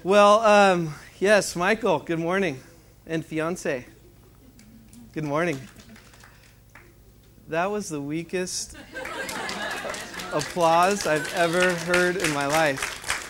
Yes, Michael, good morning. And fiance, good morning. That was the weakest applause I've ever heard in my life.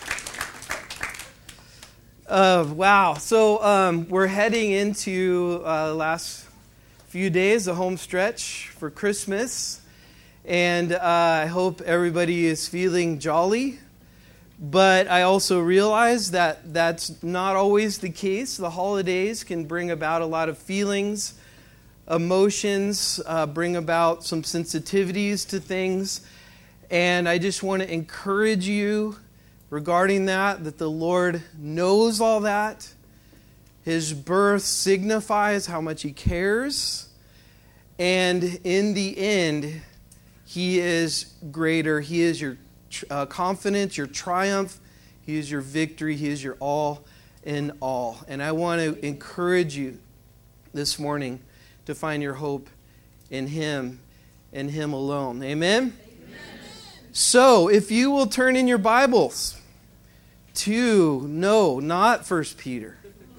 Wow. So we're heading into the last few days, the home stretch for Christmas. And I hope everybody is feeling jolly. But I also realize that that's not always the case. The holidays can bring about a lot of feelings, emotions, bring about some sensitivities to things. And I just want to encourage you regarding that the Lord knows all that. His birth signifies how much He cares. And in the end, He is greater. He is your confidence, your triumph. He is your victory. He is your all in all. And I want to encourage you this morning to find your hope in Him and Him alone. Amen? So, if you will turn in your Bibles to, not 1 Peter.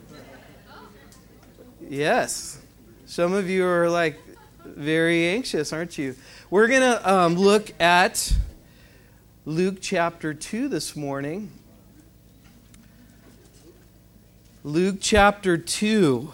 Yes. Some of you are like very anxious, aren't you? We're going to look at Luke chapter 2 this morning. Luke chapter 2.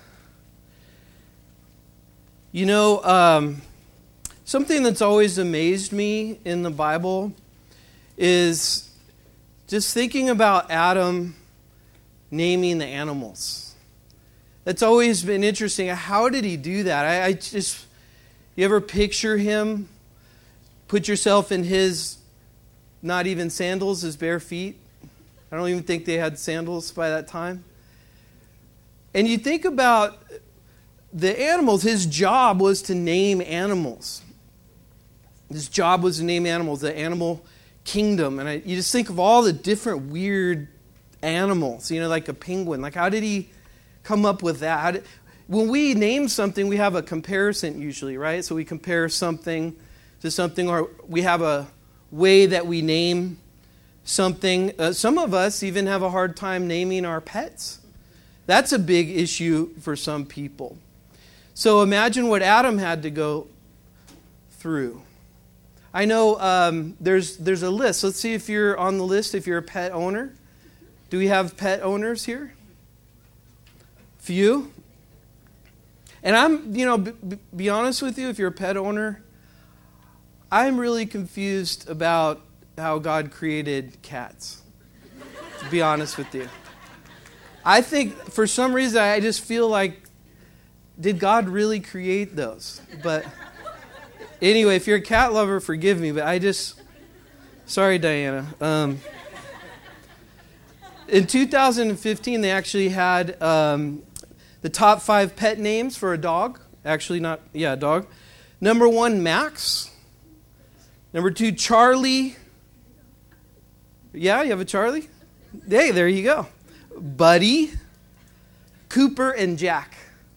You know, something that's always amazed me in the Bible is just thinking about Adam naming the animals. That's always been interesting. How did he do that? You ever picture him, put yourself in his, not even sandals, his bare feet? I don't even think they had sandals by that time. And you think about the animals. His job was to name animals. His job was to name animals, the animal kingdom. And you just think of all the different weird animals, like a penguin. Like, how did he come up with that? When we name something, we have a comparison usually, right? So we compare something to something, or we have a way that we name something. Some of us even have a hard time naming our pets. That's a big issue for some people. So imagine what Adam had to go through. I know there's a list. Let's see if you're on the list, if you're a pet owner. Do we have pet owners here? Few? And I'm, be honest with you, if you're a pet owner, I'm really confused about how God created cats, to be honest with you. I think for some reason I just feel like, did God really create those? But anyway, if you're a cat lover, forgive me, but sorry, Diana. In 2015, they actually had the top 5 pet names for a dog. Actually, a dog. Number 1, Max. Number 2, Charlie. Yeah, you have a Charlie? Hey, there you go. Buddy, Cooper, and Jack.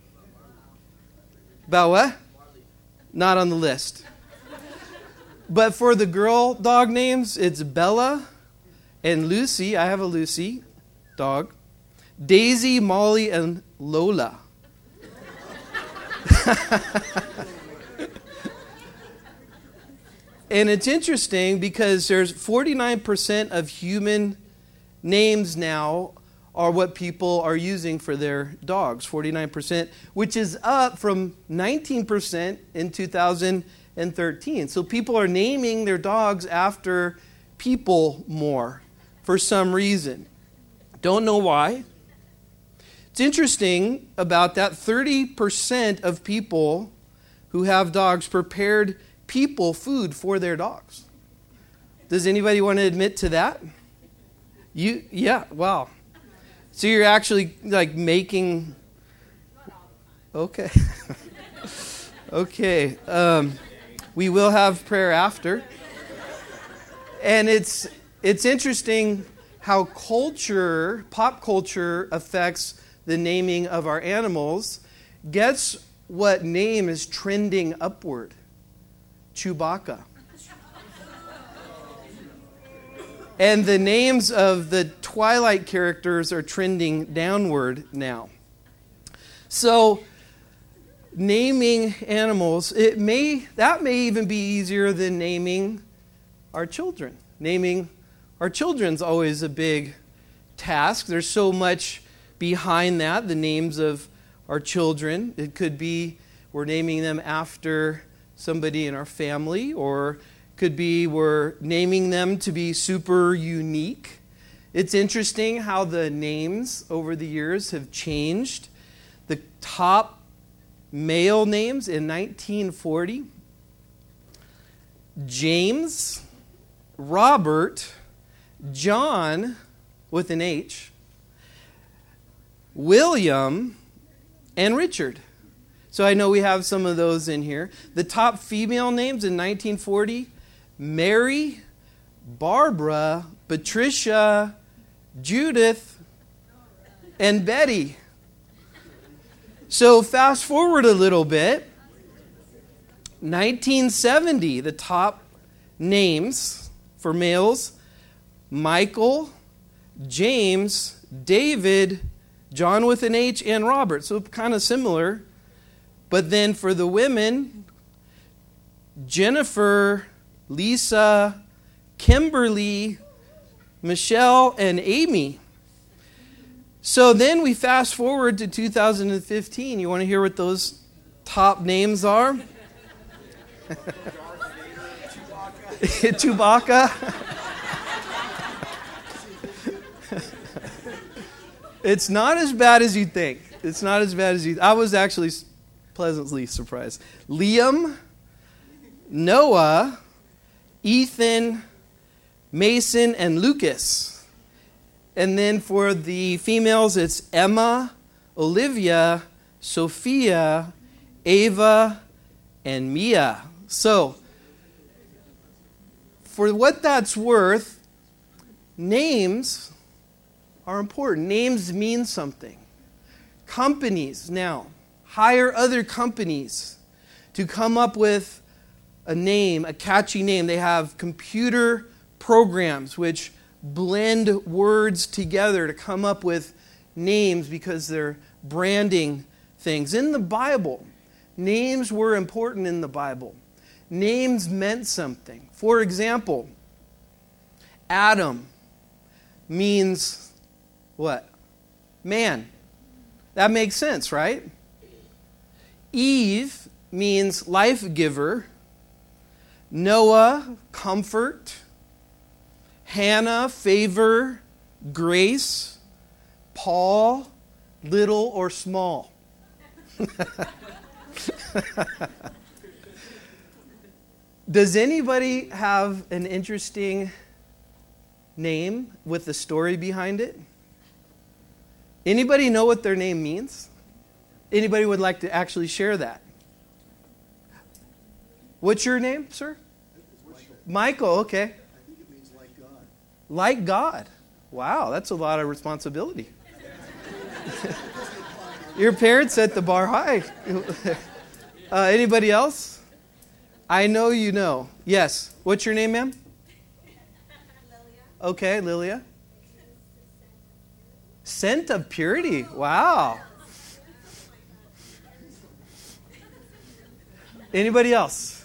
About what? Not on the list. But for the girl dog names, it's Bella and Lucy. I have a Lucy dog. Daisy, Molly, and Lola. And it's interesting because there's 49% of human names now are what people are using for their dogs, 49%, which is up from 19% in 2013. So people are naming their dogs after people more for some reason. Don't know why. It's interesting about that 30% of people who have dogs prepared people food for their dogs. Does anybody want to admit to that? Yeah, wow. So you're actually like making... Okay. Okay. We will have prayer after. And it's interesting how pop culture affects the naming of our animals. Guess what name is trending upward? Chewbacca. And the names of the Twilight characters are trending downward now. So, naming animals, that may even be easier than naming our children. Naming our children's always a big task. There's so much behind that, the names of our children. It could be we're naming them after somebody in our family, or could be we're naming them to be super unique. It's interesting how the names over the years have changed. The top male names in 1940: James, Robert, John with an H, William, and Richard. So I know we have some of those in here. The top female names in 1940: Mary, Barbara, Patricia, Judith, and Betty. So fast forward a little bit. 1970, the top names for males: Michael, James, David, John with an H, and Robert. So kind of similar. But then for the women, Jennifer, Lisa, Kimberly, Michelle, and Amy. So then we fast forward to 2015. You want to hear what those top names are? Chewbacca. It's not as bad as you think. It's not as bad as you. I was actually pleasantly surprised. Liam, Noah, Ethan, Mason, and Lucas. And then for the females, it's Emma, Olivia, Sophia, Ava, and Mia. So, for what that's worth, names are important. Names mean something. Companies now hire other companies to come up with a name, a catchy name. They have computer programs which blend words together to come up with names because they're branding things. In the Bible, names were important in the Bible. Names meant something. For example, Adam means what? Man. That makes sense, right? Eve means life giver. Noah, comfort. Hannah, favor, grace. Paul, little or small. Does anybody have an interesting name with a story behind it? Anybody know what their name means? Anybody would like to actually share that? What's your name, sir? Michael, okay. I think it means like God. Like God. Wow, that's a lot of responsibility. Your parents set the bar high. Anybody else? I know you know. Yes. What's your name, ma'am? Lilia. Okay, Lilia. Scent of purity. Wow. Anybody else?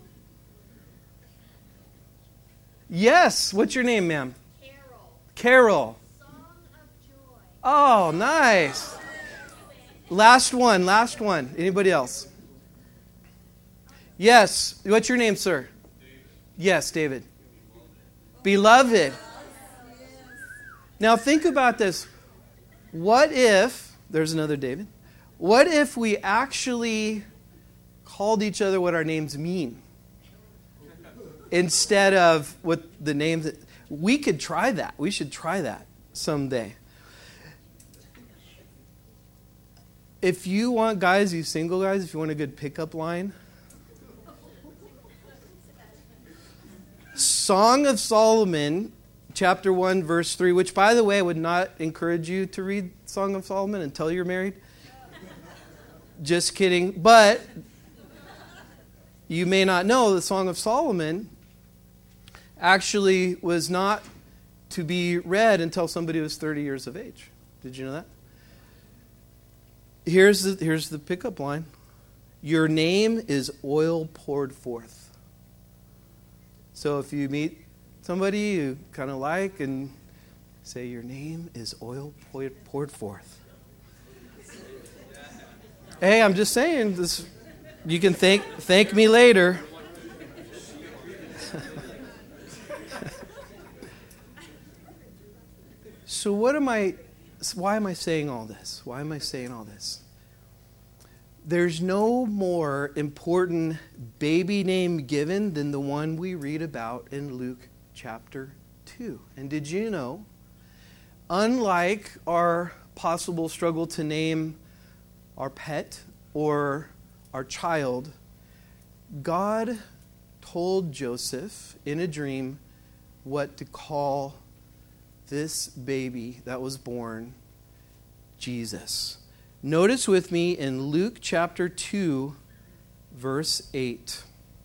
Yes. What's your name, ma'am? Carol. Song of joy. Oh, nice. Last one. Anybody else? Yes. What's your name, sir? David. Yes, David. Beloved. Now think about this. What if, there's another David, what if we actually called each other what our names mean? Instead of what the names that, we could try that. We should try that someday. If you want guys, you single guys, if you want a good pickup line, Song of Solomon, chapter 1, verse 3, which, by the way, I would not encourage you to read Song of Solomon until you're married. Just kidding. But you may not know the Song of Solomon actually was not to be read until somebody was 30 years of age. Did you know that? Here's the pickup line. Your name is oil poured forth. So if you meet somebody you kind of like and say, your name is oil poured forth. Hey, I'm just saying, this. You can thank me later. So why am I saying all this? Why am I saying all this? There's no more important baby name given than the one we read about in Luke chapter 2. And did you know, unlike our possible struggle to name our pet or our child, God told Joseph in a dream what to call this baby that was born, Jesus. Notice with me in Luke chapter 2, verse 8.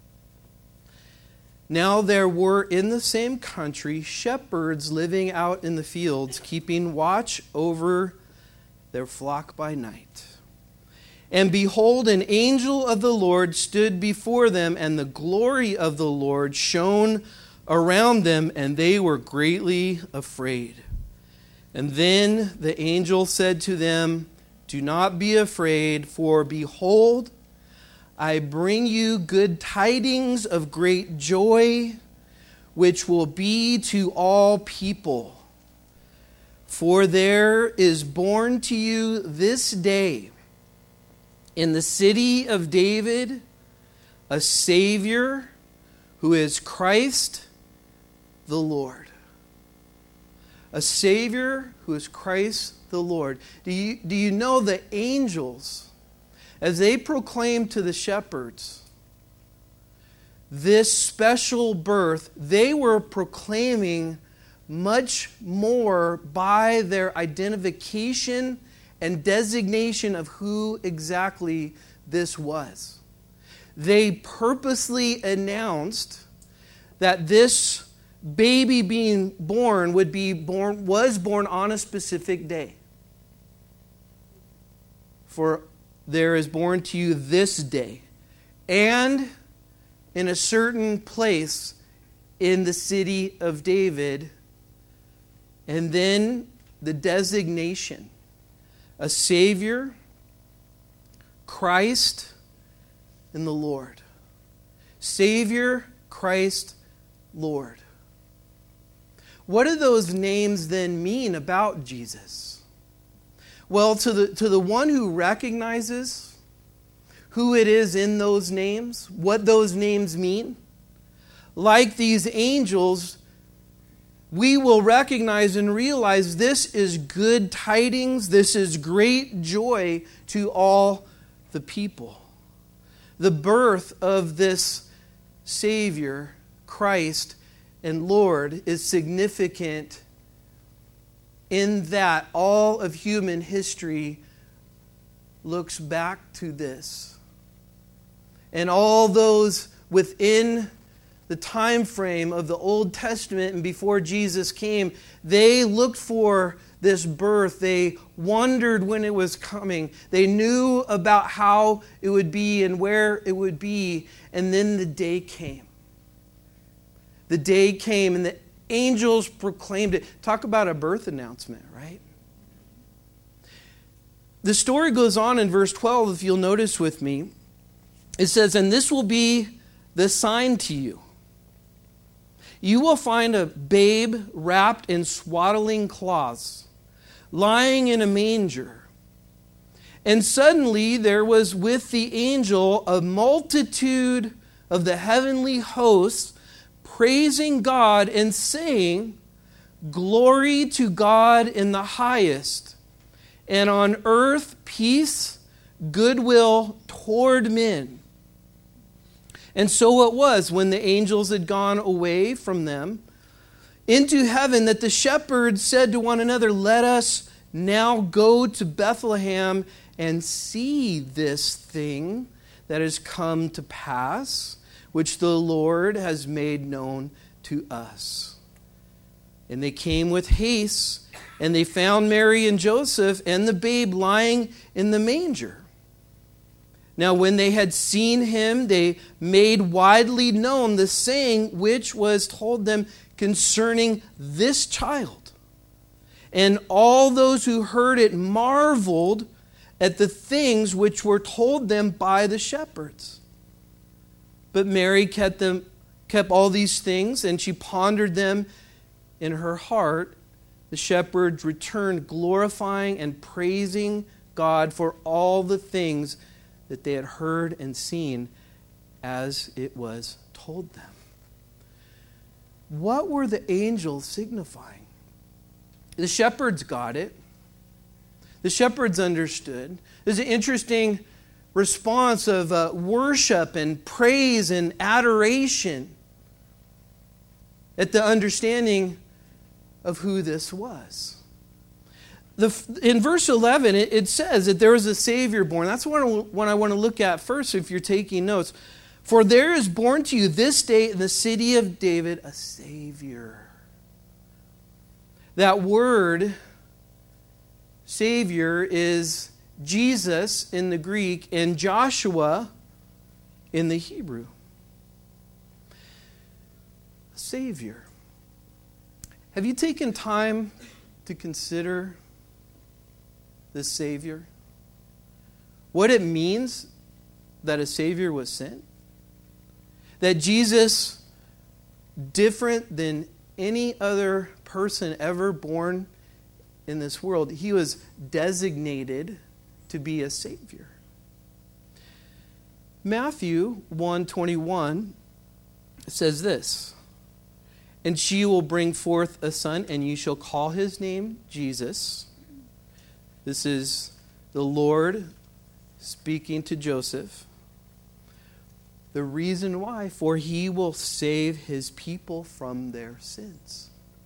Now there were in the same country shepherds living out in the fields, keeping watch over their flock by night. And behold, an angel of the Lord stood before them, and the glory of the Lord shone around them, and they were greatly afraid. And then the angel said to them, do not be afraid, for behold, I bring you good tidings of great joy, which will be to all people. For there is born to you this day in the city of David a Savior who is Christ the Lord. A Savior who is Christ the Lord. Do you know the angels, as they proclaimed to the shepherds this special birth, they were proclaiming much more by their identification and designation of who exactly this was. They purposely announced that this baby being born was born on a specific day. For there is born to you this day, and in a certain place in the city of David, and then the designation, a Savior, Christ, and the Lord. Savior, Christ, Lord. What do those names then mean about Jesus? Well, to the one who recognizes who it is in those names, what those names mean, like these angels, we will recognize and realize this is good tidings, this is great joy to all the people. The birth of this Savior, Christ and Lord, is significant in that all of human history looks back to this. And all those within the time frame of the Old Testament and before Jesus came, they looked for this birth. They wondered when it was coming. They knew about how it would be and where it would be. And then the day came. The day came and the angels proclaimed it. Talk about a birth announcement, right? The story goes on in verse 12, if you'll notice with me. It says, and this will be the sign to you. You will find a babe wrapped in swaddling cloths, lying in a manger. And suddenly there was with the angel a multitude of the heavenly hosts praising God and saying, glory to God in the highest, and on earth peace, goodwill toward men. And so it was, when the angels had gone away from them into heaven, that the shepherds said to one another, let us now go to Bethlehem and see this thing that has come to pass, which the Lord has made known to us. And they came with haste, and they found Mary and Joseph and the babe lying in the manger. Now when they had seen him, they made widely known the saying which was told them concerning this child. And all those who heard it marveled at the things which were told them by the shepherds. But Mary kept all these things, and she pondered them in her heart. The shepherds returned, glorifying and praising God for all the things that they had heard and seen as it was told them. What were the angels signifying? The shepherds got it. The shepherds understood. There's an interesting response of worship and praise and adoration at the understanding of who this was. In verse 11, it says that there was a Savior born. That's what I want to look at first if you're taking notes. For there is born to you this day in the city of David a Savior. That word, Savior, is Jesus in the Greek and Joshua in the Hebrew. A Savior. Have you taken time to consider this Savior? What it means that a Savior was sent? That Jesus, different than any other person ever born in this world, he was designated to be a Savior. Matthew 1:21 says this, and she will bring forth a son, and you shall call his name Jesus. This is the Lord speaking to Joseph. The reason why, for he will save his people from their sins.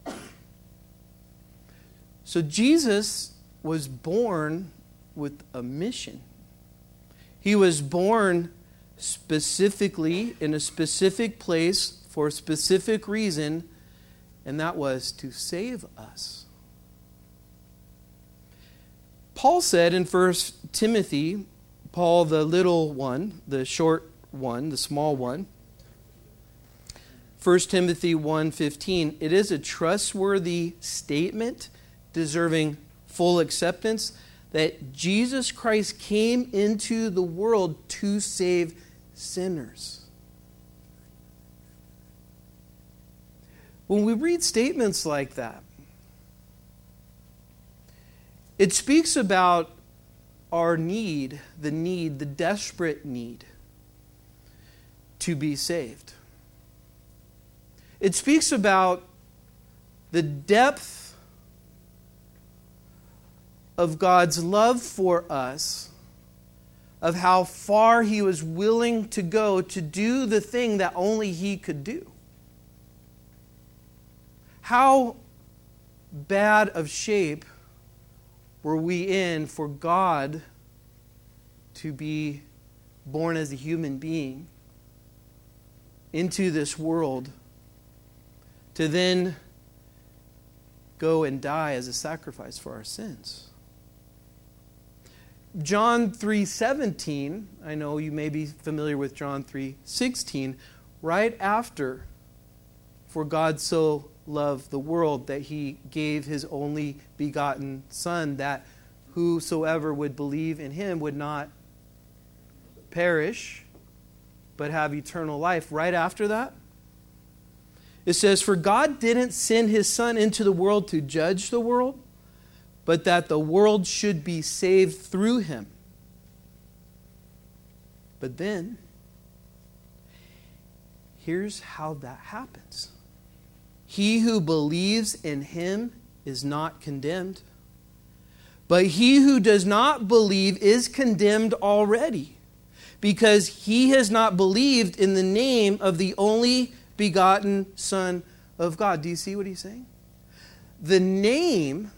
So Jesus was born with a mission. He was born specifically in a specific place for a specific reason, and that was to save us. Paul said in 1 Timothy, Paul the little one, the short one, the small one, 1 Timothy 1:15, it is a trustworthy statement deserving full acceptance that Jesus Christ came into the world to save sinners. When we read statements like that, it speaks about our need, the desperate need to be saved. It speaks about the depth of God's love for us, of how far He was willing to go to do the thing that only He could do. How bad of shape were we in for God to be born as a human being into this world, to then go and die as a sacrifice for our sins? John 3:17, I know you may be familiar with John 3:16, right after, for God so loved the world that He gave His only begotten Son, that whosoever would believe in Him would not perish, but have eternal life. Right after that, it says, for God didn't send His Son into the world to judge the world, but that the world should be saved through Him. But then, here's how that happens. He who believes in Him is not condemned, but he who does not believe is condemned already, because he has not believed in the name of the only begotten Son of God. Do you see what he's saying? The name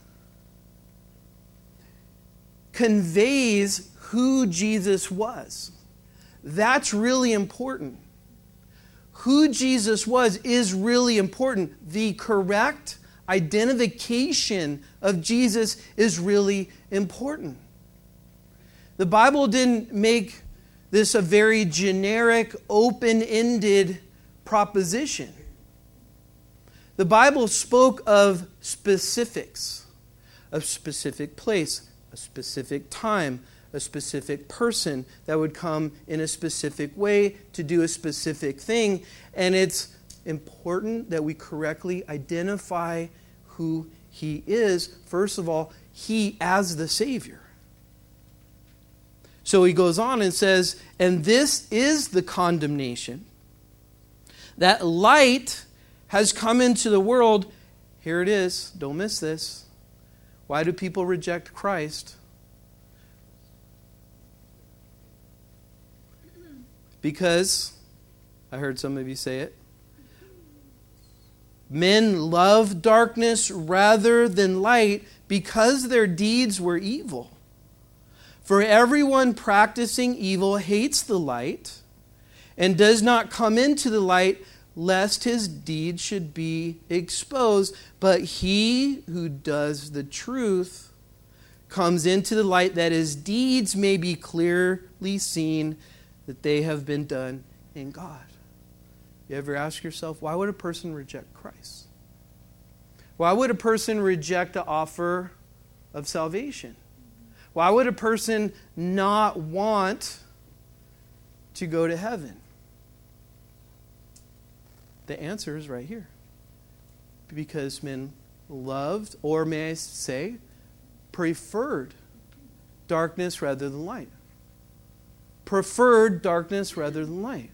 conveys who Jesus was. That's really important. Who Jesus was is really important. The correct identification of Jesus is really important. The Bible didn't make this a very generic, open-ended proposition. The Bible spoke of specifics, a specific place, a specific time, a specific person that would come in a specific way to do a specific thing. And it's important that we correctly identify who He is. First of all, He as the Savior. So he goes on and says, and this is the condemnation, that light has come into the world. Here it is. Don't miss this. Why do people reject Christ? Because, I heard some of you say it, men love darkness rather than light because their deeds were evil. For everyone practicing evil hates the light and does not come into the light, lest his deeds should be exposed. But he who does the truth comes into the light, that his deeds may be clearly seen, that they have been done in God. You ever ask yourself, why would a person reject Christ? Why would a person reject the offer of salvation? Why would a person not want to go to heaven? The answer is right here. Because men loved, or may I say, preferred darkness rather than light. Preferred darkness rather than light.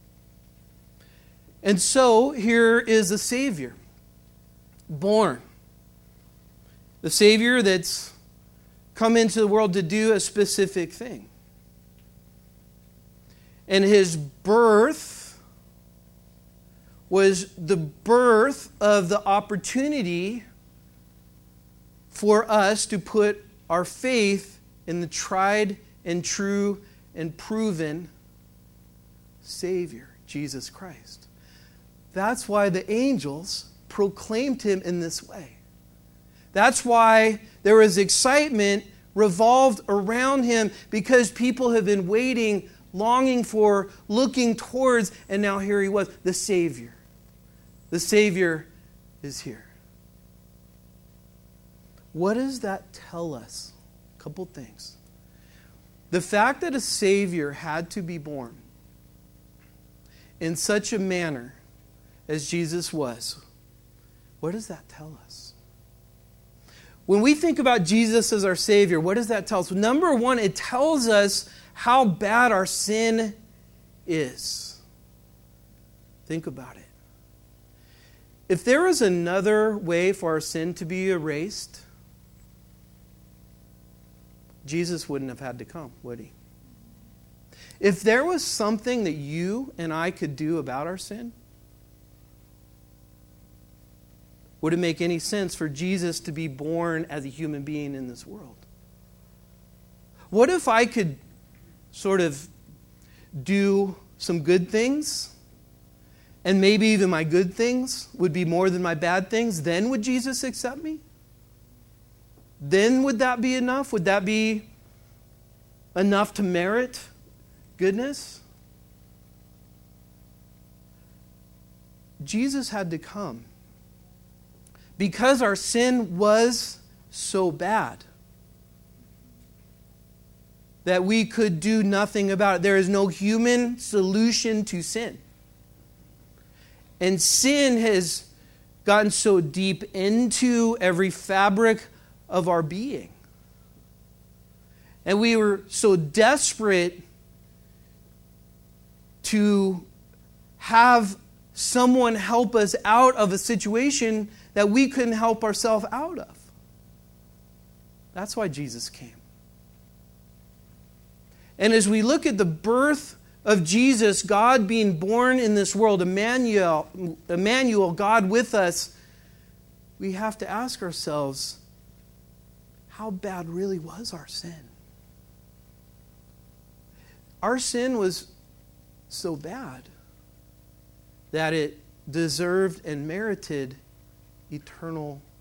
And so, here is a Savior. Born. The Savior that's come into the world to do a specific thing. And His birth was the birth of the opportunity for us to put our faith in the tried and true and proven Savior, Jesus Christ. That's why the angels proclaimed Him in this way. That's why there was excitement revolved around Him, because people have been waiting, longing for, looking towards, and now here He was, the Savior. The Savior is here. What does that tell us? A couple things. The fact that a Savior had to be born in such a manner as Jesus was, what does that tell us? When we think about Jesus as our Savior, what does that tell us? Number one, it tells us how bad our sin is. Think about it. If there was another way for our sin to be erased, Jesus wouldn't have had to come, would He? If there was something that you and I could do about our sin, would it make any sense for Jesus to be born as a human being in this world? What if I could sort of do some good things, and maybe even my good things would be more than my bad things? Then would Jesus accept me? Then would that be enough? Would that be enough to merit goodness? Jesus had to come because our sin was so bad that we could do nothing about it. There is no human solution to sin. And sin has gotten so deep into every fabric of our being. And we were so desperate to have someone help us out of a situation that we couldn't help ourselves out of. That's why Jesus came. And as we look at the birth of Jesus, God being born in this world, Emmanuel, God with us, we have to ask ourselves, how bad really was our sin? Our sin was so bad that it deserved and merited eternal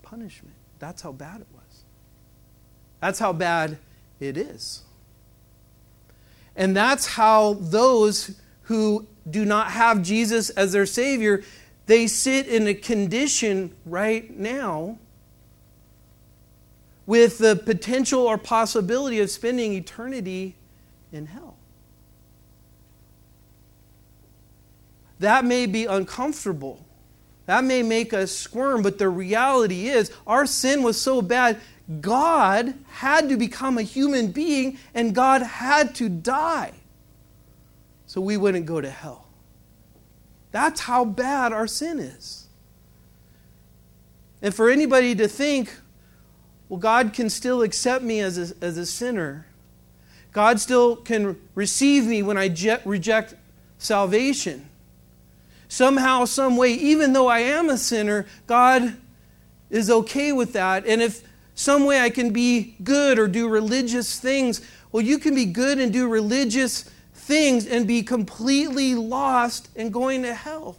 punishment. That's how bad it was. That's how bad it is. And that's how those who do not have Jesus as their Savior, they sit in a condition right now with the potential or possibility of spending eternity in hell. That may be uncomfortable. That may make us squirm, but the reality is our sin was so bad, God had to become a human being and God had to die so we wouldn't go to hell. That's how bad our sin is. And for anybody to think, well, God can still accept me as a sinner. God still can receive me when I reject salvation. Somehow, some way, even though I am a sinner, God is okay with that. And if some way I can be good or do religious things, well, you can be good and do religious things and be completely lost and going to hell.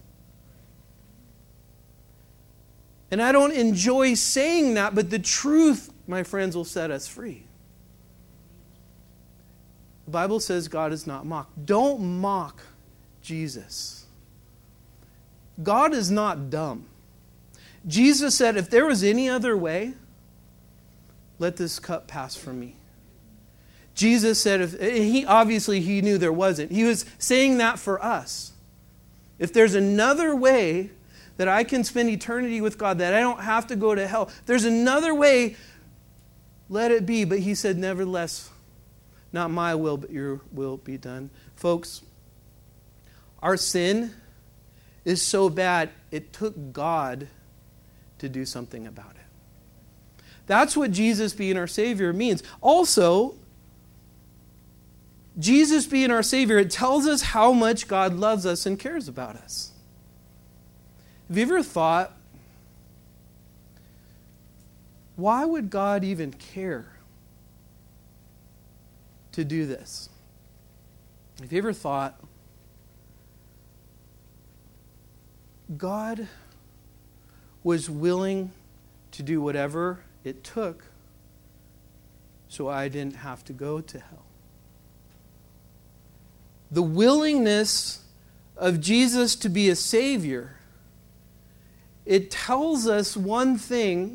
And I don't enjoy saying that, but the truth, my friends, will set us free. The Bible says God is not mocked. Don't mock Jesus. God is not dumb. Jesus said, if there was any other way, let this cup pass from me. Jesus said, he knew there wasn't. He was saying that for us. If there's another way that I can spend eternity with God, that I don't have to go to hell, if there's another way, let it be. But he said, nevertheless, not my will, but your will be done. Folks, our sin is so bad, it took God to do something about it. That's what Jesus being our Savior means. Also, Jesus being our Savior, it tells us how much God loves us and cares about us. Have you ever thought, why would God even care to do this? Have you ever thought, God was willing to do whatever it took so I didn't have to go to hell? The willingness of Jesus to be a Savior, it tells us one thing.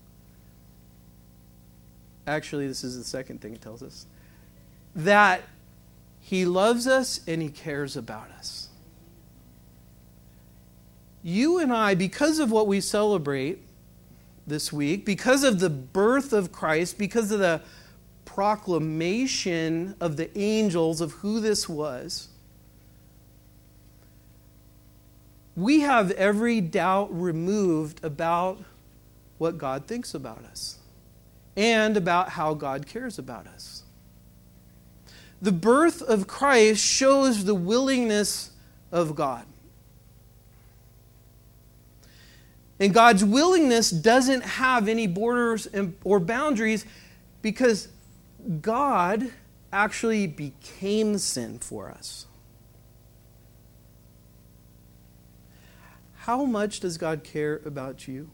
Actually, this is the second thing it tells us. That He loves us and He cares about us. You and I, because of what we celebrate this week, because of the birth of Christ, because of the proclamation of the angels of who this was, we have every doubt removed about what God thinks about us and about how God cares about us. The birth of Christ shows the willingness of God. And God's willingness doesn't have any borders or boundaries because God actually became sin for us. How much does God care about you?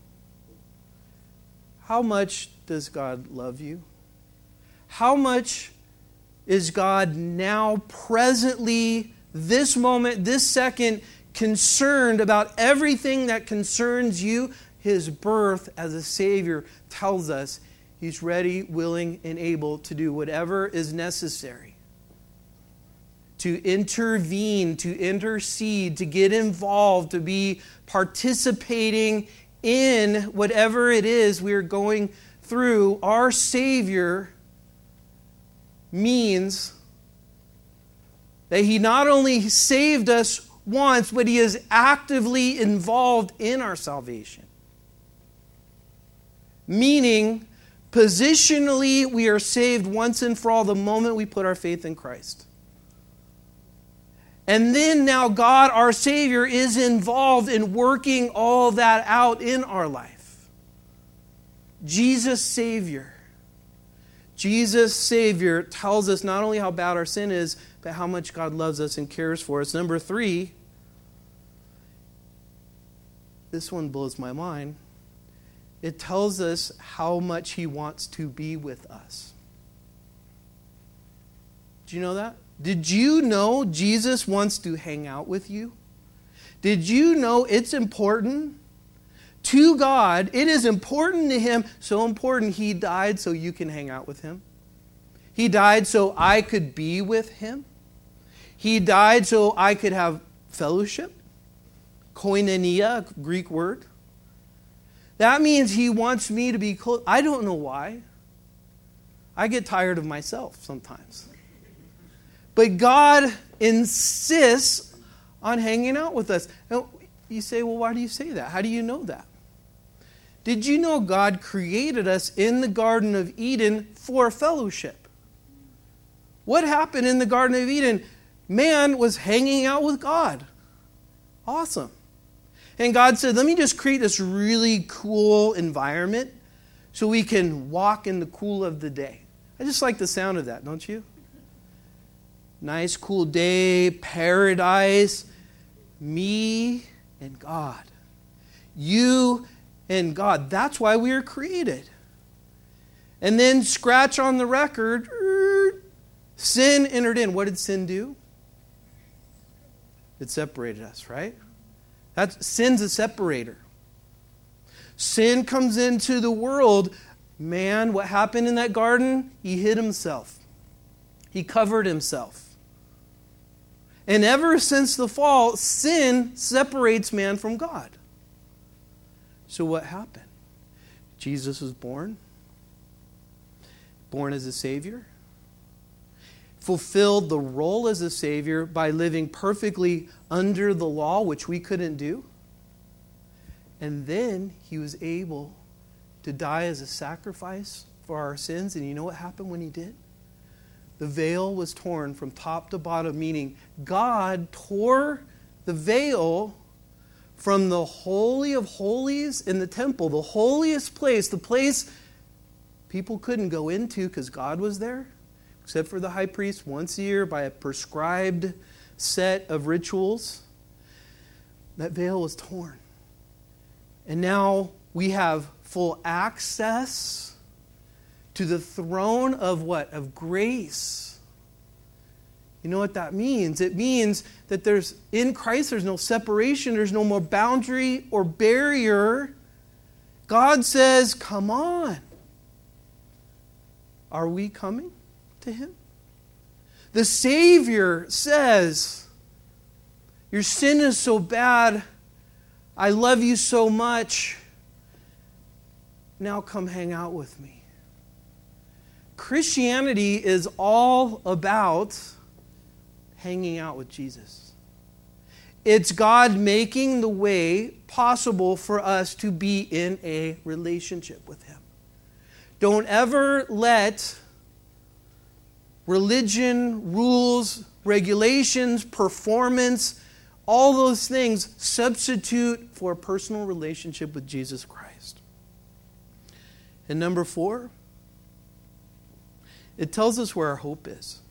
How much does God love you? How much is God now presently, this moment, this second, concerned about everything that concerns you? His birth as a Savior tells us He's ready, willing, and able to do whatever is necessary. To intervene, to intercede, to get involved, to be participating in whatever it is we're going through. Our Savior means that He not only saved us once, but He is actively involved in our salvation. Meaning, positionally, we are saved once and for all the moment we put our faith in Christ. And then now God, our Savior, is involved in working all that out in our life. Jesus, Savior. Jesus, Savior, tells us not only how bad our sin is, but how much God loves us and cares for us. Number 3, this one blows my mind. it tells us how much he wants to be with us. Do you know that? Did you know Jesus wants to hang out with you? Did you know it's important to God? It is important to him, so important he died so you can hang out with him. He died so I could be with him. He died so I could have fellowship. Koinonia, Greek word. That means he wants me to be close. I don't know why. I get tired of myself sometimes. But God insists on hanging out with us. Now, you say, well, why do you say that? How do you know that? Did you know God created us in the Garden of Eden for fellowship? What happened in the Garden of Eden? Man was hanging out with God. Awesome. And God said, let me just create this really cool environment so we can walk in the cool of the day. I just like the sound of that, don't you? Nice, cool day, paradise, me and God. You and God. That's why we were created. And then scratch on the record, sin entered in. What did sin do? It separated us, right? Sin's a separator. Sin comes into the world. Man, what happened in that garden? He hid himself. He covered himself. And ever since the fall, sin separates man from God. So what happened? Jesus was born as a Savior, fulfilled the role as a Savior by living perfectly under the law, which we couldn't do. And then he was able to die as a sacrifice for our sins. And you know what happened when he did? The veil was torn from top to bottom, meaning God tore the veil from the Holy of Holies in the temple, the holiest place, the place people couldn't go into because God was there, except for the high priest once a year by a prescribed set of rituals. That veil was torn. And now we have full access to the throne of what? Of grace. You know what that means? It means that in Christ there's no separation, there's no more boundary or barrier. God says, come on. Are we coming to him? The Savior says, your sin is so bad, I love you so much, now come hang out with me. Christianity is all about hanging out with Jesus. It's God making the way possible for us to be in a relationship with him. Don't ever let religion, rules, regulations, performance, all those things substitute for a personal relationship with Jesus Christ. And number 4, it tells us where our hope is.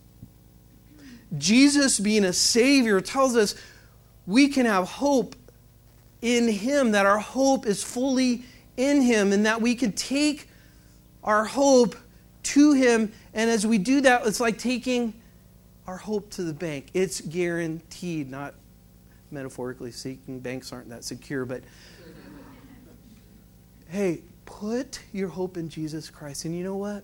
Jesus being a Savior tells us we can have hope in him, that our hope is fully in him, and that we can take our hope to him. And as we do that, it's like taking our hope to the bank. It's guaranteed, not metaphorically speaking. Banks aren't that secure, but hey, put your hope in Jesus Christ. And you know what?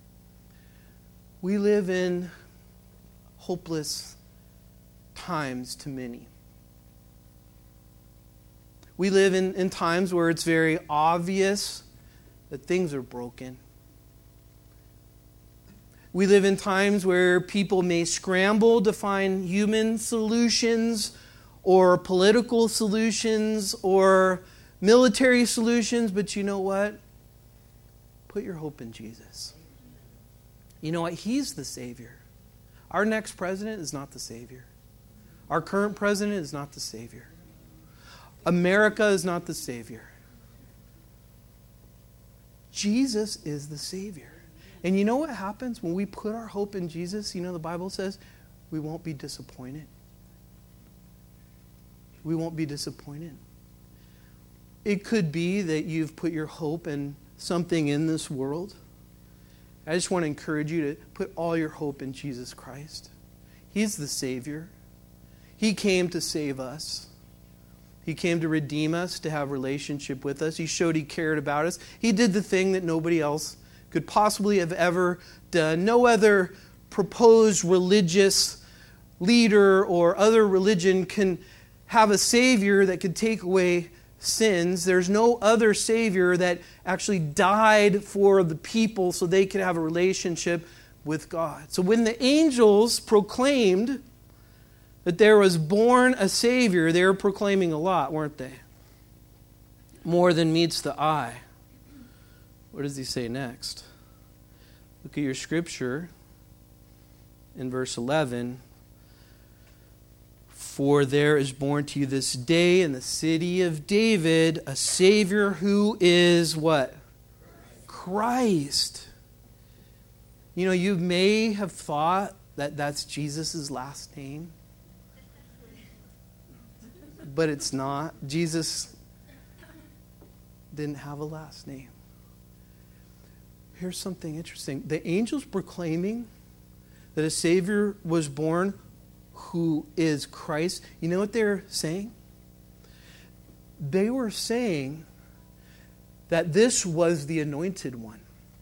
We live in hopeless times to many. We live in times where it's very obvious that things are broken. We live in times where people may scramble to find human solutions or political solutions or military solutions, but you know what? Put your hope in Jesus. You know what? He's the Savior. Our next president is not the Savior. Our current president is not the Savior. America is not the Savior. Jesus is the Savior. And you know what happens when we put our hope in Jesus? You know, the Bible says we won't be disappointed. We won't be disappointed. it could be that you've put your hope in something in this world. I just want to encourage you to put all your hope in Jesus Christ. He's the Savior. He came to save us. He came to redeem us, to have a relationship with us. He showed He cared about us. He did the thing that nobody else could possibly have ever done. No other proposed religious leader or other religion can have a Savior that could take away sins. There's no other Savior that actually died for the people so they could have a relationship with God. So when the angels proclaimed that there was born a Savior, they were proclaiming a lot, weren't they? More than meets the eye. What does he say next? Look at your scripture in verse 11. For there is born to you this day in the city of David a Savior who is what? Christ. You know, you may have thought that that's Jesus' last name. But it's not. Jesus didn't have a last name. Here's something interesting. The angels proclaiming that a Savior was born who is Christ. You know what they're saying? They were saying that this was the anointed one.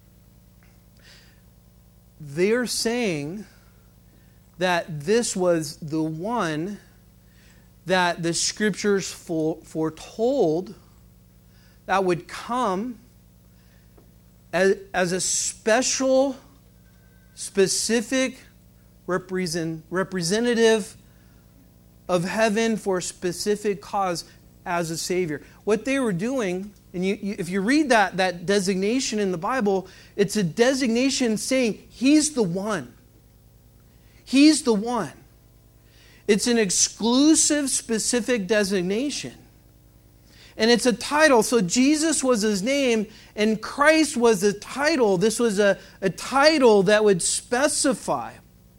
They're saying that this was the one that the Scriptures foretold that would come as a special, specific representative of heaven for a specific cause as a Savior. What they were doing, and if you read that designation in the Bible, it's a designation saying He's the one. He's the one. It's an exclusive, specific designation. And it's a title. So Jesus was His name, and Christ was a title. This was a title that would specify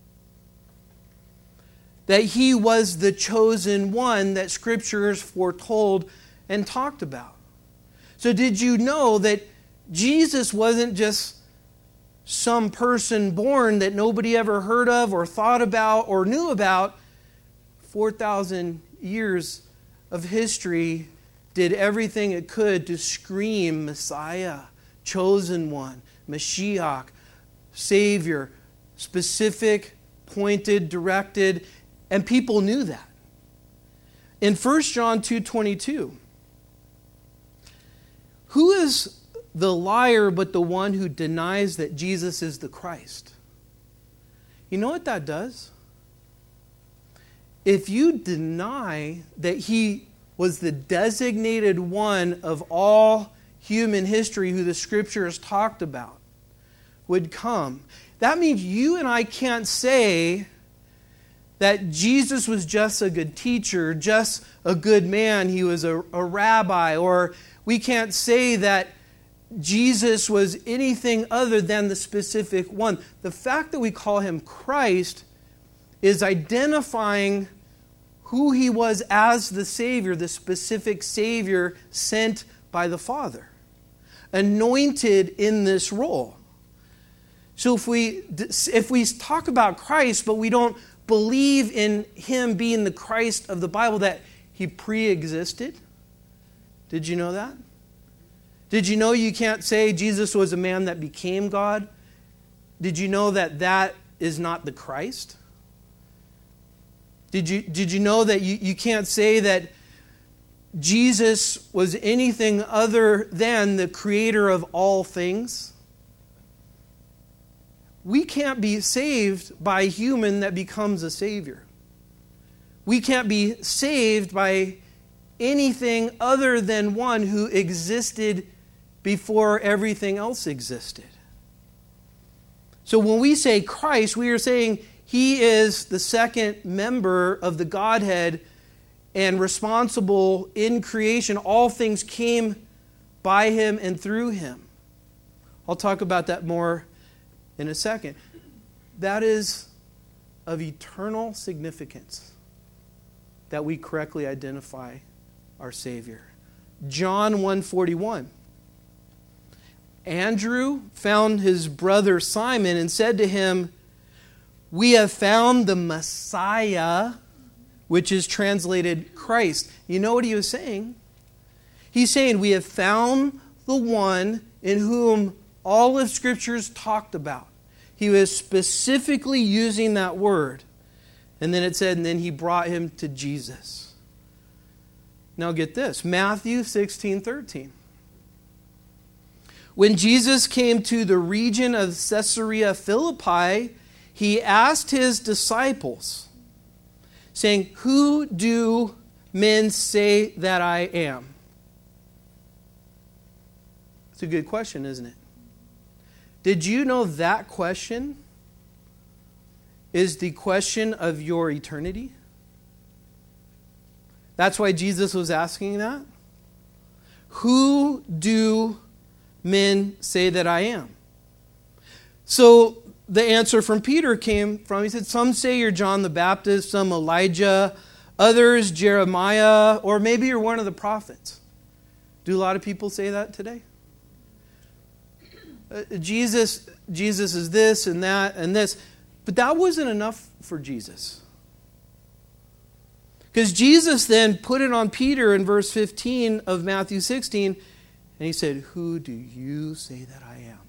that He was the chosen one that Scriptures foretold and talked about. So did you know that Jesus wasn't just some person born that nobody ever heard of or thought about or knew about? 4,000 years of history did everything it could to scream Messiah, chosen one, Mashiach, Savior, specific, pointed, directed, and people knew that. In 1 John 2:22, who is the liar but the one who denies that Jesus is the Christ? You know what that does? If you deny that He was the designated one of all human history who the Scriptures talked about would come, that means you and I can't say that Jesus was just a good teacher, just a good man, He was a rabbi, or we can't say that Jesus was anything other than the specific one. The fact that we call Him Christ is identifying who He was as the Savior, the specific Savior sent by the Father, anointed in this role. So if we talk about Christ, but we don't believe in Him being the Christ of the Bible, that He pre-existed, did you know that? Did you know you can't say Jesus was a man that became God? Did you know that is not the Christ? Did you know that you can't say that Jesus was anything other than the creator of all things? We can't be saved by a human that becomes a Savior. We can't be saved by anything other than one who existed before everything else existed. So when we say Christ, we are saying He is the second member of the Godhead and responsible in creation. All things came by Him and through Him. I'll talk about that more in a second. That is of eternal significance that we correctly identify our Savior. John 1:41. Andrew found his brother Simon and said to him, "We have found the Messiah," which is translated Christ. You know what he was saying? He's saying, we have found the one in whom all of Scripture's talked about. He was specifically using that word. And then it said, and then he brought him to Jesus. Now get this, Matthew 16:13. When Jesus came to the region of Caesarea Philippi, he asked his disciples, saying, "Who do men say that I am?" It's a good question, isn't it? Did you know that question is the question of your eternity? That's why Jesus was asking that. Who do men say that I am? So the answer from Peter came from, he said, some say you're John the Baptist, some Elijah, others Jeremiah, or maybe you're one of the prophets. Do a lot of people say that today? Jesus is this and that and this. But that wasn't enough for Jesus. Because Jesus then put it on Peter in verse 15 of Matthew 16, and he said, "Who do you say that I am?"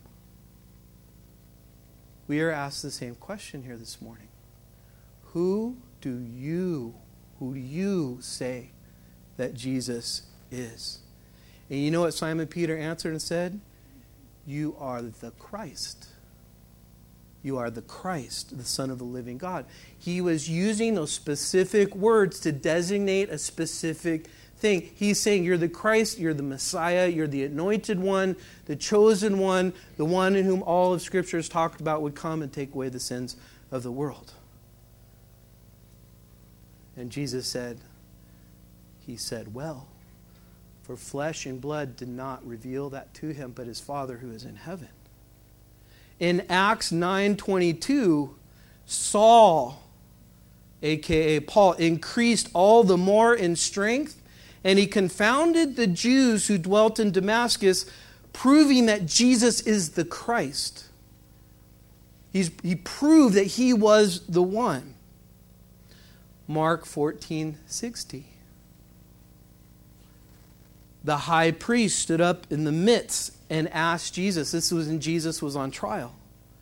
We are asked the same question here this morning. Who do you say that Jesus is? And you know what Simon Peter answered and said? "You are the Christ. You are the Christ, the Son of the living God." He was using those specific words to designate a specific thing. He's saying, you're the Christ, you're the Messiah, you're the anointed one, the chosen one, the one in whom all of Scripture is talked about would come and take away the sins of the world. And Jesus said, he said, "Well, for flesh and blood did not reveal that to him, but his Father who is in heaven." In Acts 9:22, Saul, a.k.a. Paul, increased all the more in strength, and he confounded the Jews who dwelt in Damascus, proving that Jesus is the Christ. He proved that he was the one. Mark 14:60. The high priest stood up in the midst and asked Jesus. This was when Jesus was on trial.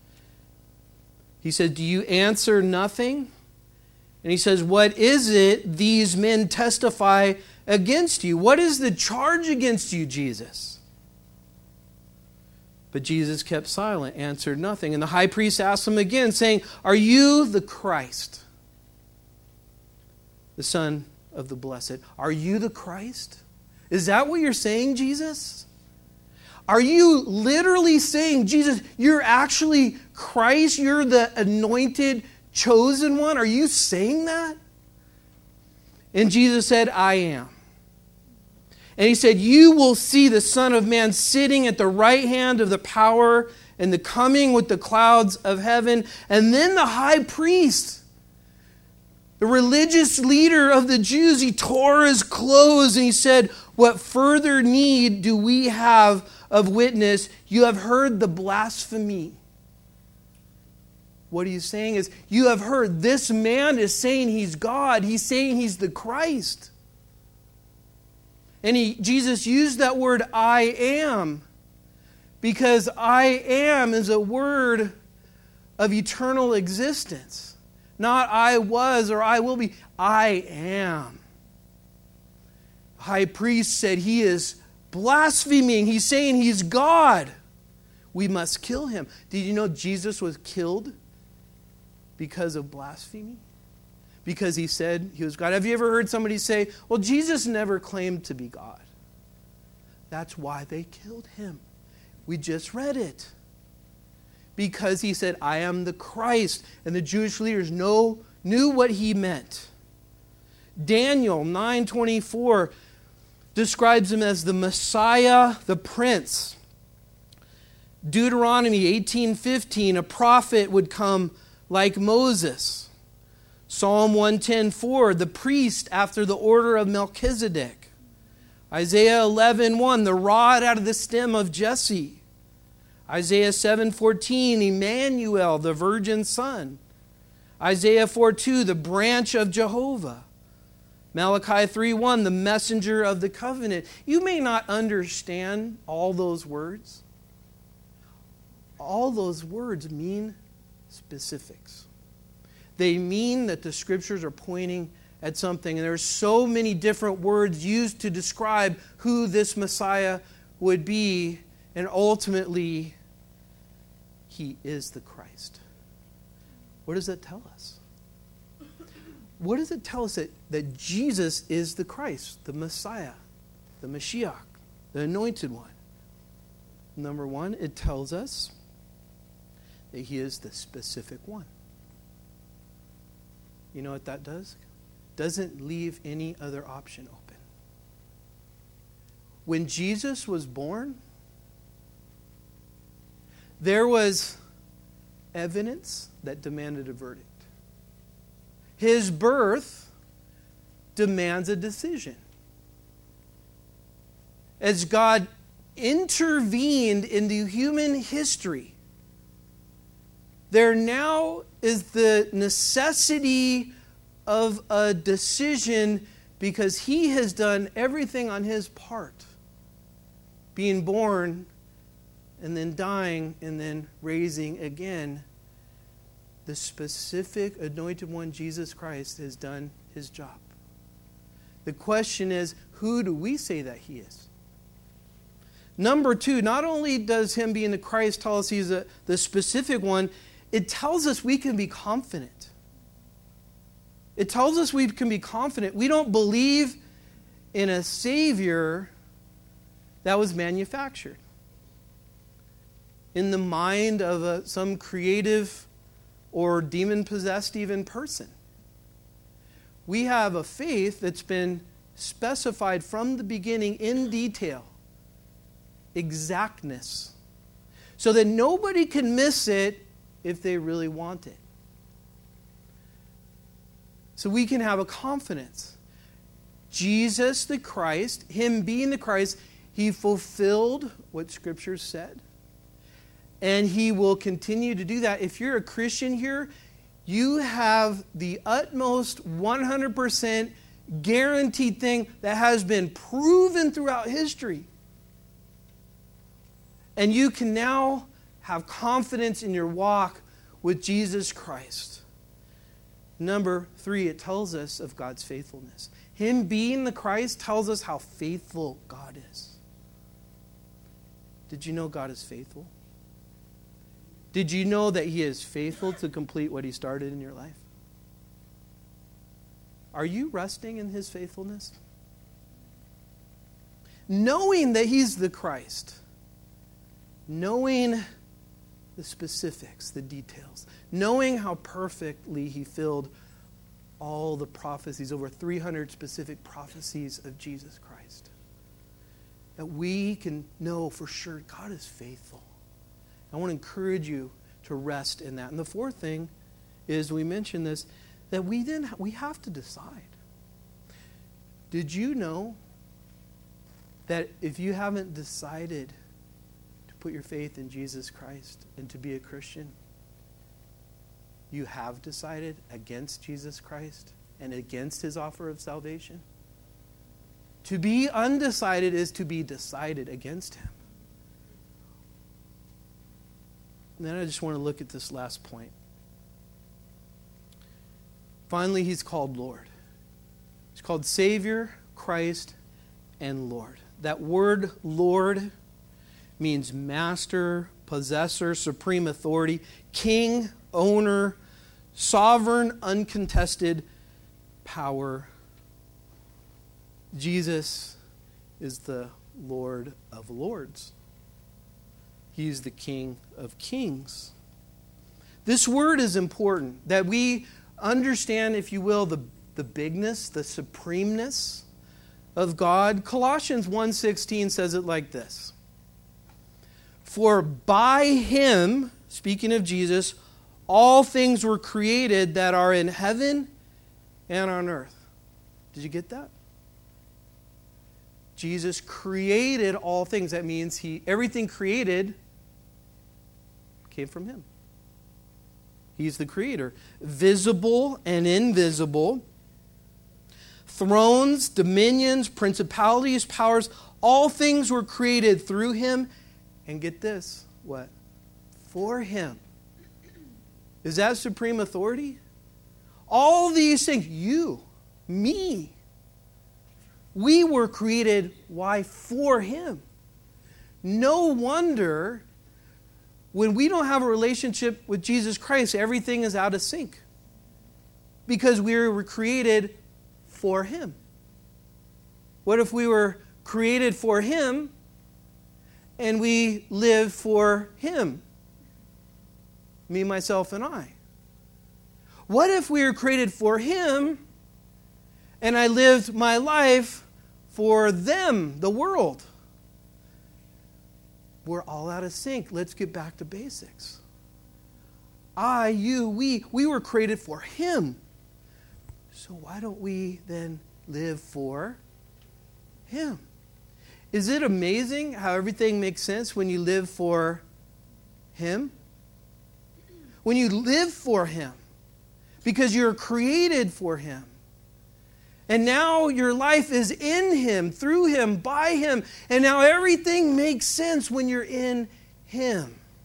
He said, "Do you answer nothing?" And he says, "What is it these men testify against you? What is the charge against you, Jesus?" But Jesus kept silent, answered nothing. And the high priest asked him again, saying, "Are you the Christ, the Son of the Blessed? Are you the Christ? Is that what you're saying, Jesus? Are you literally saying, Jesus, you're actually Christ? You're the anointed, chosen one? Are you saying that?" And Jesus said, "I am." And he said, "You will see the Son of Man sitting at the right hand of the power and the coming with the clouds of heaven." And then the high priest, the religious leader of the Jews, he tore his clothes and he said, "What further need do we have of witness? You have heard the blasphemy." What he's saying is, you have heard this man is saying he's God. He's saying he's the Christ. And Jesus used that word, "I am," because I am is a word of eternal existence. Not "I was" or "I will be." I am. High priest said he is blaspheming. He's saying he's God. We must kill him. Did you know Jesus was killed because of blasphemy? Because he said he was God. Have you ever heard somebody say, "Well, Jesus never claimed to be God"? That's why they killed him. We just read it. Because he said, "I am the Christ." And the Jewish leaders knew what he meant. Daniel 9:24 describes him as the Messiah, the Prince. Deuteronomy 18:15, a prophet would come like Moses. Psalm 110:4, the priest after the order of Melchizedek. Isaiah 11:1, the rod out of the stem of Jesse. Isaiah 7:14, Emmanuel, the virgin son. Isaiah 4:2, the branch of Jehovah. Malachi 3:1, the messenger of the covenant. You may not understand all those words. All those words mean specifics. They mean that the scriptures are pointing at something. And there are so many different words used to describe who this Messiah would be. And ultimately, he is the Christ. What does that tell us? What does it tell us that Jesus is the Christ, the Messiah, the Mashiach, the Anointed One? Number one, it tells us that he is the specific one. You know what that does? Doesn't leave any other option open. When Jesus was born, there was evidence that demanded a verdict. His birth demands a decision. As God intervened into human history, there now is the necessity of a decision because he has done everything on his part. Being born and then dying and then raising again. The specific anointed one, Jesus Christ, has done his job. The question is, who do we say that he is? Number two, not only does him being the Christ tell us he's the specific one, it tells us we can be confident. It tells us we can be confident. We don't believe in a Savior that was manufactured in the mind of some creative or demon-possessed even person. We have a faith that's been specified from the beginning in detail, exactness, so that nobody can miss it if they really want it. So we can have a confidence. Jesus the Christ, him being the Christ, he fulfilled what Scripture said. And he will continue to do that. If you're a Christian here, you have the utmost 100% guaranteed thing that has been proven throughout history. And you can now have confidence in your walk with Jesus Christ. Number three, it tells us of God's faithfulness. Him being the Christ tells us how faithful God is. Did you know God is faithful? Did you know that he is faithful to complete what he started in your life? Are you resting in his faithfulness? Knowing that he's the Christ, knowing the specifics, the details, knowing how perfectly he filled all the prophecies, over 300 specific prophecies of Jesus Christ, that we can know for sure God is faithful. I want to encourage you to rest in that. And the fourth thing is, we mentioned this, that we have to decide. Did you know that if you haven't decided to put your faith in Jesus Christ and to be a Christian, you have decided against Jesus Christ and against his offer of salvation? To be undecided is to be decided against him. And then I just want to look at this last point. Finally, he's called Lord. He's called Savior, Christ, and Lord. That word Lord means master, possessor, supreme authority, king, owner, sovereign, uncontested power. Jesus is the Lord of lords. He's the King of kings. This word is important, that we understand, if you will, the bigness, the supremeness of God. Colossians 1:16 says it like this. For by him, speaking of Jesus, all things were created that are in heaven and on earth. Did you get that? Jesus created all things. That means everything created came from him. He's the creator. Visible and invisible. Thrones, dominions, principalities, powers, all things were created through him. And get this, what? For him. Is that supreme authority? All these things, you, me, we were created, why? For him. No wonder when we don't have a relationship with Jesus Christ, everything is out of sync. Because we were created for him. What if we were created for him and we live for him? Me, myself, and I. What if we were created for him and I lived my life for them, the world? We're all out of sync. Let's get back to basics. I, you, we were created for him. So why don't we then live for him? Is it amazing how everything makes sense when you live for him? When you live for him, because you're created for him. And now your life is in him, through him, by him. And now everything makes sense when you're in him.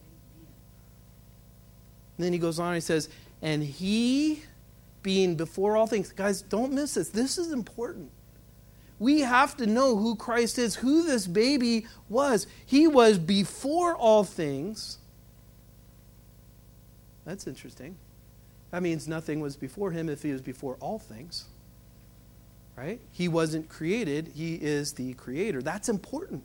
And then he goes on and he says, and he being before all things. Guys, don't miss this. This is important. We have to know who Christ is, who this baby was. He was before all things. That's interesting. That means nothing was before him if he was before all things. Right? He wasn't created. He is the creator. That's important.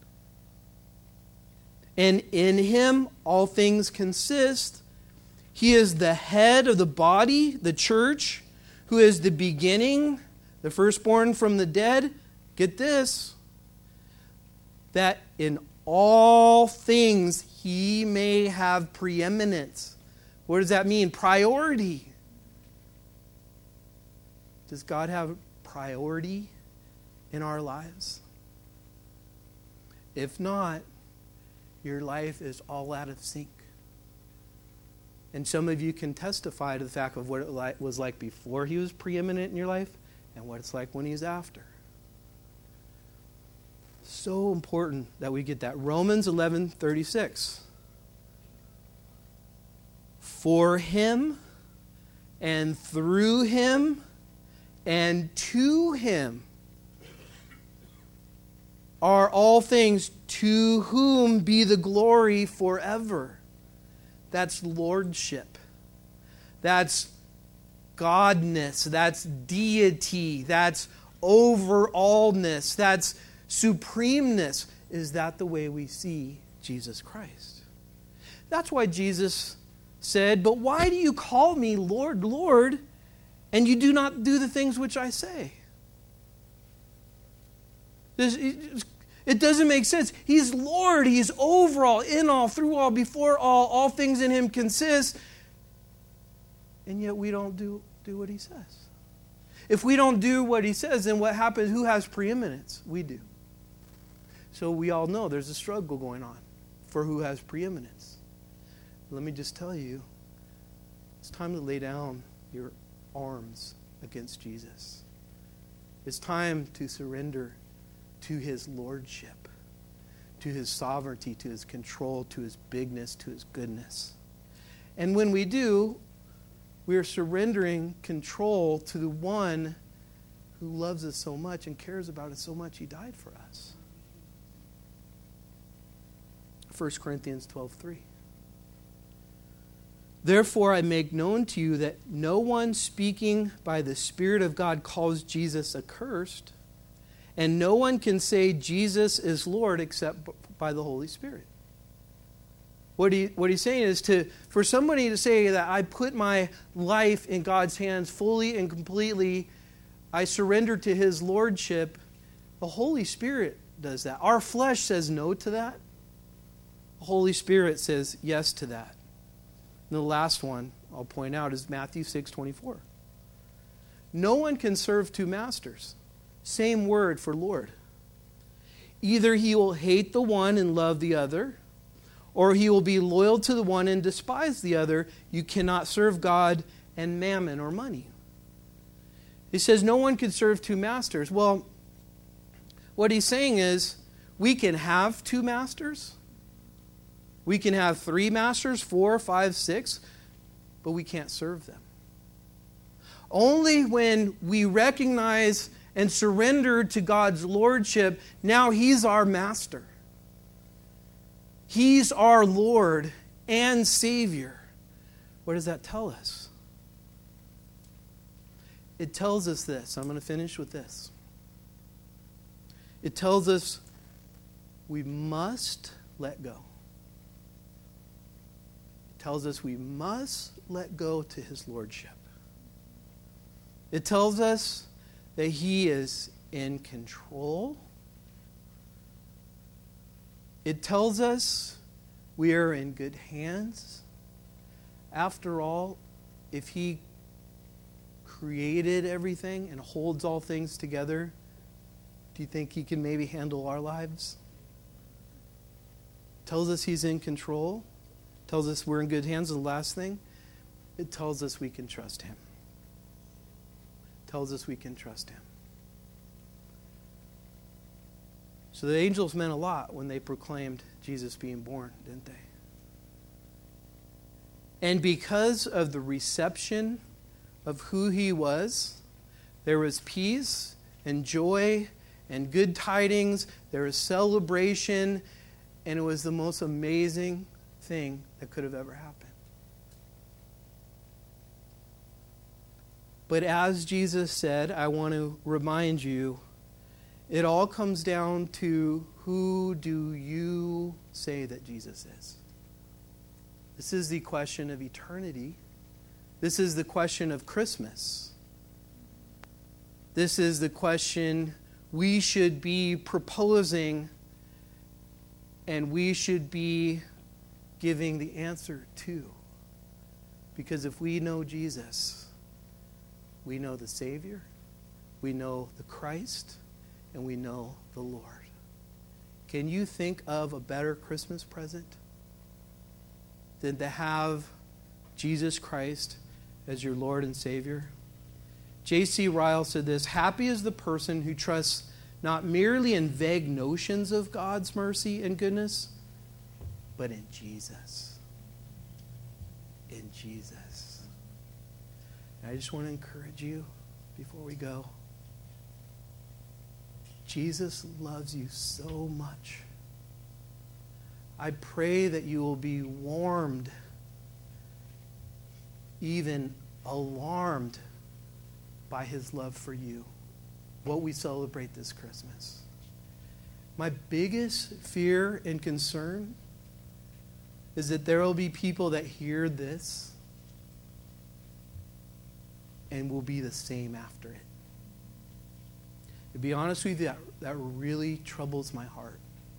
And in him all things consist. He is the head of the body, the church, who is the beginning, the firstborn from the dead. Get this. That in all things he may have preeminence. What does that mean? Priority. Does God have priority in our lives? If not, your life is all out of sync. And some of you can testify to the fact of what it was like before he was preeminent in your life and what it's like when he's after. So important that we get that. Romans 11:36. For him and through him and to him are all things, to whom be the glory forever. That's lordship. That's godness. That's deity. That's overallness. That's supremeness. Is that the way we see Jesus Christ? That's why Jesus said, but why do you call me Lord, Lord, and you do not do the things which I say? It doesn't make sense. He's Lord. He's over all, in all, through all, before all things in him consist. And yet we don't do what he says. If we don't do what he says, then what happens? Who has preeminence? We do. So we all know there's a struggle going on for who has preeminence. Let me just tell you, it's time to lay down your arms against Jesus. It's time to surrender to his lordship, to his sovereignty, to his control, to his bigness, to his goodness. And when we do, we are surrendering control to the one who loves us so much and cares about us so much, he died for us. 1 Corinthians 12:3. Therefore I make known to you that no one speaking by the Spirit of God calls Jesus accursed, and no one can say Jesus is Lord except by the Holy Spirit. What he's saying is for somebody to say that I put my life in God's hands fully and completely, I surrender to his lordship, the Holy Spirit does that. Our flesh says no to that. The Holy Spirit says yes to that. And the last one I'll point out is Matthew 6:24. No one can serve two masters. Same word for Lord. Either he will hate the one and love the other, or he will be loyal to the one and despise the other. You cannot serve God and mammon or money. He says no one can serve two masters. Well, what he's saying is we can have two masters. We can have three masters, 4, 5, 6, but we can't serve them. Only when we recognize and surrender to God's lordship, now he's our master. He's our Lord and Savior. What does that tell us? It tells us this. I'm going to finish with this. It tells us we must let go. It tells us we must let go to his lordship. It tells us that he is in control. It tells us we are in good hands. After all, if he created everything and holds all things together, do you think he can maybe handle our lives? Tells us he's in control. Tells us we're in good hands. And the last thing, it tells us we can trust him. Tells us we can trust him. So the angels meant a lot when they proclaimed Jesus being born, didn't they? And because of the reception of who he was, there was peace and joy and good tidings. There was celebration, and it was the most amazing thing that could have ever happened. But as Jesus said, I want to remind you, it all comes down to who do you say that Jesus is? This is the question of eternity. This is the question of Christmas. This is the question we should be proposing and we should be giving the answer to. Because if we know Jesus, we know the Savior, we know the Christ, and we know the Lord. Can you think of a better Christmas present than to have Jesus Christ as your Lord and Savior? J.C. Ryle said this: happy is the person who trusts not merely in vague notions of God's mercy and goodness, but in Jesus. In Jesus. And I just want to encourage you before we go. Jesus loves you so much. I pray that you will be warmed, even alarmed by his love for you, what we celebrate this Christmas. My biggest fear and concern is that there will be people that hear this and will be the same after it. To be honest with you, that really troubles my heart.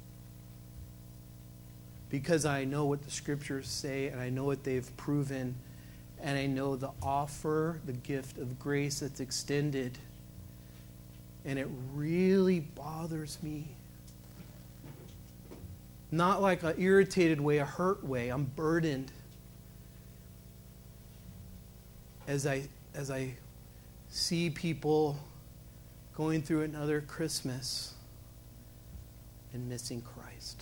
Because I know what the scriptures say, and I know what they've proven, and I know the offer, the gift of grace that's extended. And it really bothers me. Not like an irritated way, a hurt way. I'm burdened as I see people going through another Christmas and missing Christ.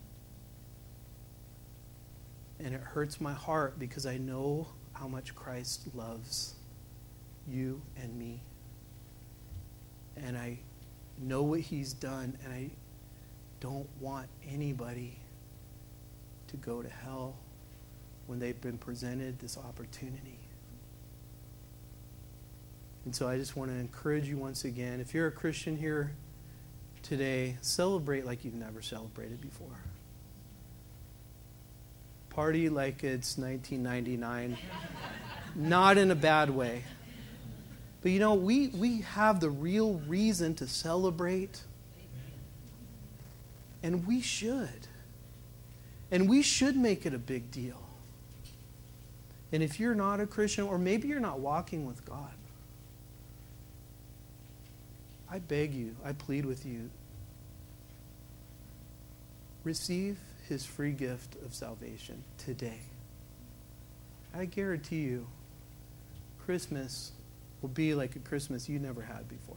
And it hurts my heart because I know how much Christ loves you and me. And I know what he's done, and I don't want anybody to go to hell when they've been presented this opportunity. And so I just want to encourage you once again, if you're a Christian here today, celebrate like you've never celebrated before. Party like it's 1999. Not in a bad way. But you know, we have the real reason to celebrate. And we should. And we should make it a big deal. And if you're not a Christian, or maybe you're not walking with God, I beg you, I plead with you, receive his free gift of salvation today. I guarantee you, Christmas will be like a Christmas you never had before.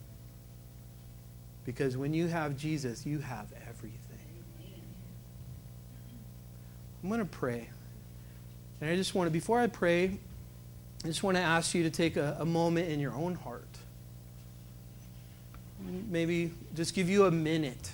Because when you have Jesus, you have everything. I'm going to pray. And I just want to, before I pray, I just want to ask you to take a moment in your own heart. Maybe just give you a minute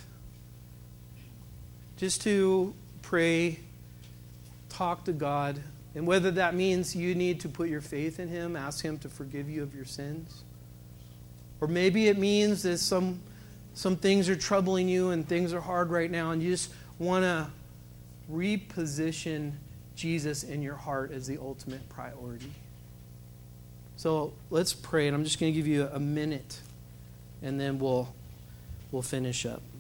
just to pray, talk to God. And whether that means you need to put your faith in him, ask him to forgive you of your sins. Or maybe it means that some things are troubling you and things are hard right now and you just want to reposition Jesus in your heart as the ultimate priority. So let's pray, and I'm just going to give you a minute, and then we'll finish up.